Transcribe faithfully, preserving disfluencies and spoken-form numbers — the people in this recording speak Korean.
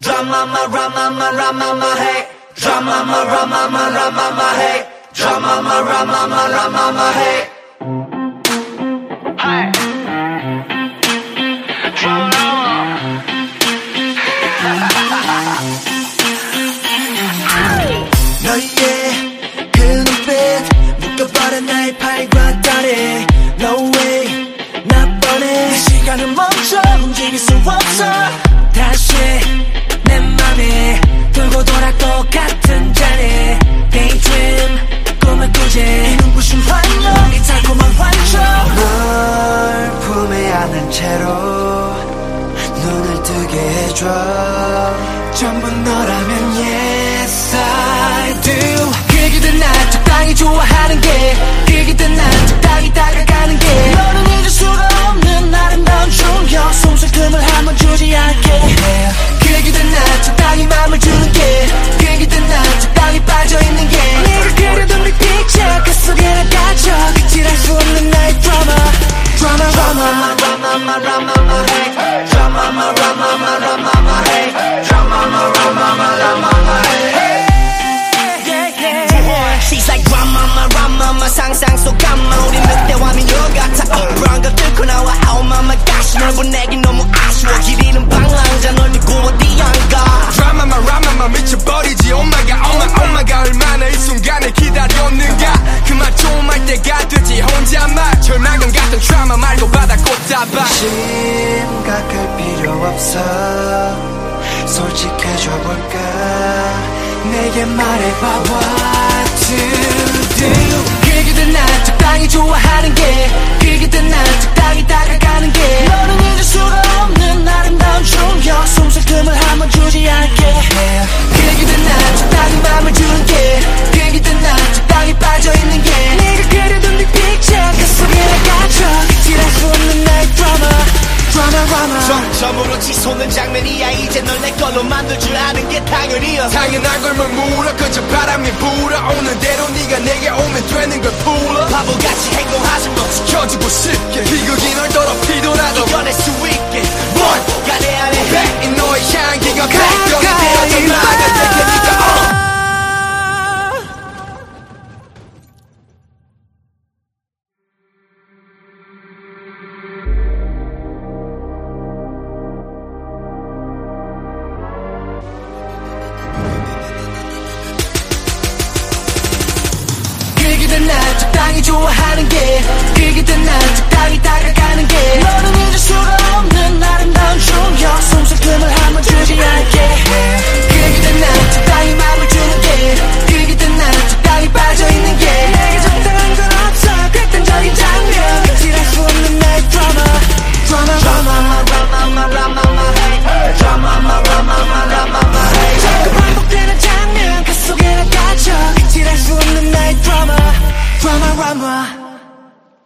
Drama, ma, rama, ma, rama, ma, hey. Drama, ma, rama, ma, rama, ma, hey. Drama, ma, rama, ma, rama, ma, hey. Hey. Drama. 너의 그 눈빛 묶어버린 나의 팔과 다리. No way 나 뻔해. 시간을 멈춰 움직일 수 없어. 다시 내 맘에 돌고 돌아 똑같은 자리. Daydream 꿈을 꾸지. 이 눈부신 환영 이 달콤한 환청. 널 품에 안은 채로 눈을 뜨게 해줘. 전부 너라면 yes I do. 그기든 난 적당히 좋아하는 게 그기든 난 적당히 다가가는 게 너는 잊을 수가 없는 아름다운 충격. 숨쉴 틈을 한번 주지 않게 yeah. 그기든 난 적당히 맘을 주는 게 그기든 난 적당히 빠져있는 게 네가 그려둔 네 picture 그 속에 나 갇혀 그칠할 수 없는 나의 drama. Drama drama drama drama drama hey. Drama drama drama drama hey. Drama drama drama drama hey. She's like drama, drama, 상상 속 감마. 우리 늑대와 미녀 같아. 어브라운 걸 뚫고 나와. Oh my gosh, 널 보내긴 너무 아쉬워. 길 잃은 방랑자 널 믿고 어디 안 가. Drama, drama, 미쳐버리지. Oh my god, oh my, oh my god. 얼마나 이 순간을 기다렸는가. 그만 좀 할 때가 되지 혼자만. 절망감 같은 트라우마 말고 바다 꽃다발. 심각할 필요 없어. 솔직해져 볼까. 내게 말해봐 what to do. 그기든 난 적당히 좋아하는 게 그기든 난 적당히 다가가는 게 너는 잊을 수가 없는 아름다운 충격. 숨쉴 틈을 한번 주지 않게 yeah. 그기든 난 적당히 맘을 주는 게 그기든 난 적당히 빠져있는 게 네가 그려둔 네 picture 그 속에 나 갇혀 그칠할 수 없는 나의 drama. Drama drama 점점으로 치솟는 장면이야. 이제 널 내 걸로 만들 줄 아는 게 당연이야. 당연한 걸 뭘 물어. 그저 바람이 불어오는 대로 네가 내게 오면 되는 걸 풀어. 바보같이 행동하지 마. 지켜주고 싶게 비극이 널 더럽히더라도 이겨낼 수 있게 뭔가 내 안에 백 너의 향기가 백병이 되어져 나아갈 테니까 uh. 그기든 난 적당히 좋아하는 게 그기든 난 적당히 다가가는 게 너는 잊을 수가 없는 아름다운 충격. 숨쉴 틈을 한번 주지 않게